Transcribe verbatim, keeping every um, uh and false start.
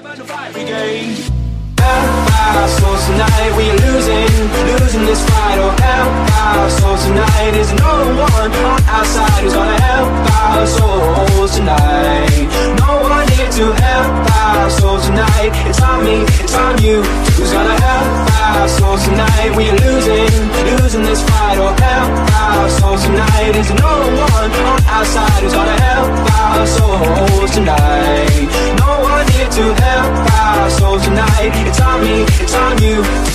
Our souls tonight, we are losing, losing this fight. Oh, help our souls tonight. There's no one on our side who's gonna help our souls tonight. No one here to help our souls tonight. It's on me, it's on you. Who's gonna help our souls tonight? We are losing, losing this fight. Oh, help our souls tonight. There's no one on our side who's gonna help our souls tonight. No one here to help our souls tonight. It's on me, it's on you.